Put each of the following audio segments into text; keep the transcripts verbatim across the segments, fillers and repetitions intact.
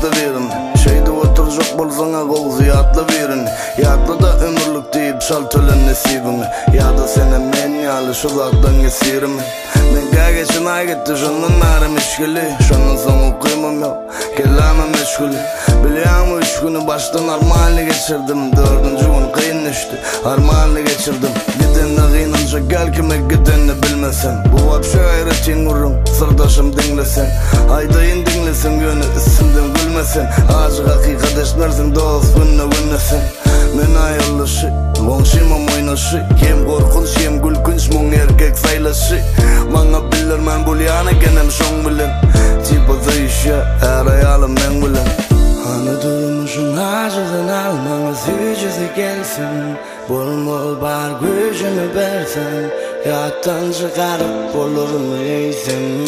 atlı verin. Şeyde oturacak bolsana kol ziyatlı verin. Yatlı da ömürlük deyip şal tölen nesibimi. Ya da sene men yalı şulaktan gesirim. Men gâgeçin ay gitti şunun nari meşguli. Şunun sonu kıymam yok kelame meşguli. Biliyorum üç günü baştan armağanlı geçirdim. Dördüncü gün kıyın düştü armağanlı geçirdim. Gidenle kıyınınca gel kime gidenle bilmesen. Bu vapşu gayretin vurun sırdaşım dinlesen. Haydayın dinlesin yönü isimden gülmesen. Ağacı hakikat eşmersin dost günne günnesin. Men ayırlışı Vonşimam oynaşı Hem korkunç hem gülkünç Mon erkek saylaşı Mana bilir men bulyana genem şong bilen Tipa zayışa her ayalım men bilen. Hani durmuşun acıdan almana sücüzü gelsin. Bol bol bar gücümü versen. Yattan çıkarıp olurum eysin.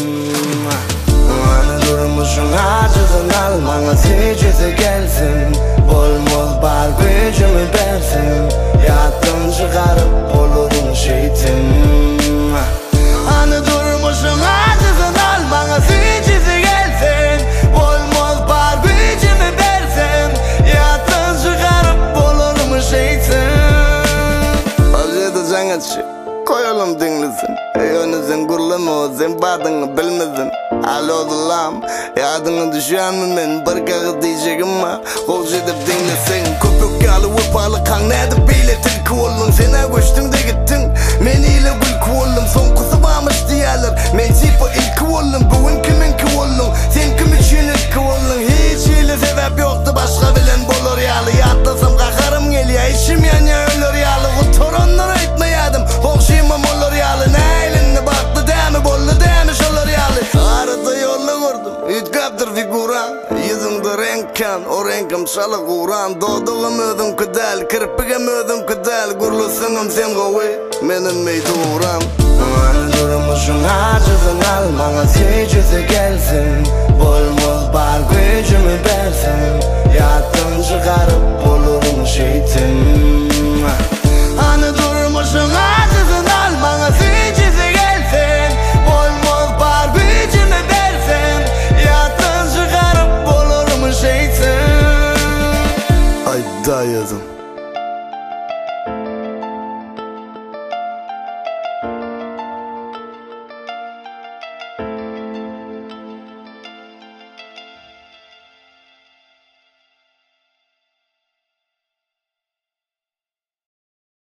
Hani durmuşun acıdan almana sücüzü gelsin. Bol bol bar gücümü versin. Yattan çıkarıp olurum şeytin. Hani durmuşun acıdan almana sücüzü gelsin. Bol bol bar gücümü versin. Yattan çıkarıp olurum şeytin. Acıda canatçı koyalım dinlesin. Yönüzün gurlama o sen badını bilmedin. Alo dulam yadını düşen mi men bir kağıt diyeceğim ma Kolcu edip dinlesin. Köpük yalı vıpalı kan nedip biletil kuollun. Sene koştun da gittin men ile gül kuollum. Son kusu varmış diyorlar men tipa ilk kuollum. Bugün kimin kuollun sen kim için ilk kuollun. Hiç ile sebep yoktu başka bilen bolur yalı. Yatlasam kakarım geliyor içim yanya ölür yalı. Kuturanlar etmeyedim hoşimam olur yalı. Ne elinde baktı demi bollu demi şolur yalı. Arada yolla vurdum üç kaptır figuran. Yüzümde renkkan o renkim şalı kuran. Doğduğum ödüm kıdal kirpigim ödüm kıdal. Gurlusunum sen govi menim meyduran. Hani durmuşun acıdan almana sücüzü gelsin. Bol bol bar gücümü versin. Yattan çıkarıp olurum şeytin. Hani durmuşun acıdan almana sücüzü gelsin. Bol bol bar gücümü versin. Yattan çıkarıp olurum şeytin. Ay dayadım